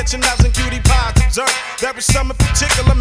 mention knives and cutie pies. Observe there is some in particular